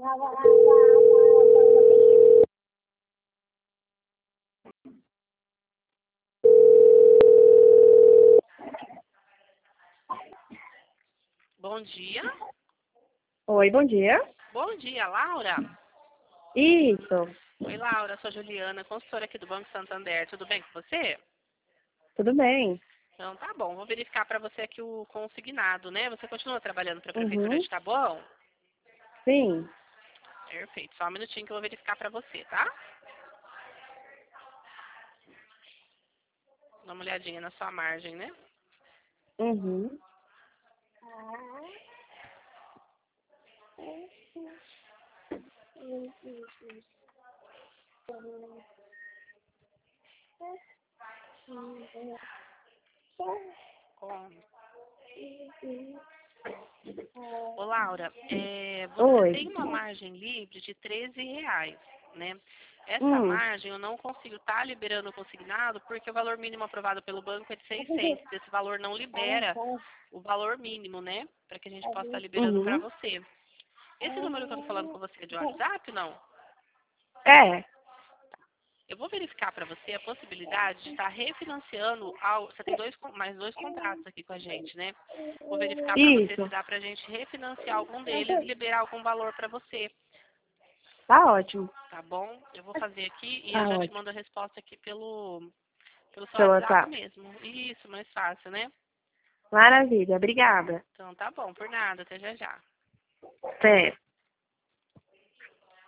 Bom dia. Oi, bom dia. Bom dia, Laura. Isso, Oi, Laura. Sou a Juliana, consultora aqui do Banco Santander. Tudo bem com você? tudo bem? Então tá bom. Vou verificar para você aqui o consignado, né? Você continua trabalhando para a Prefeitura Uhum, de Taboão? sim. Perfeito. Só um minutinho que eu vou verificar para você, tá? Dá uma olhadinha na sua margem, né? Uhum. Ó. Ô, Laura, você Oi. tem uma margem livre de R$ 13, né? Essa Hum. margem eu não consigo estar liberando o consignado porque o valor mínimo aprovado pelo banco é de 600. Esse valor não libera o valor mínimo, né? Para que a gente possa estar liberando para Uhum. você. Esse número que eu estou falando com você é de WhatsApp, não? É. Eu vou verificar para você a possibilidade de estar refinanciando. Você tem mais dois contratos aqui com a gente, né? Vou verificar para você se Isso. dá para a gente refinanciar algum deles e liberar algum valor para você. Tá ótimo. Tá bom? Eu vou fazer aqui e eu Tá já te ótimo. mando a resposta aqui pelo seu Pelo WhatsApp WhatsApp. mesmo. Isso, mais fácil, né? Maravilha. Obrigada. Então tá bom, por nada, até já já. Até.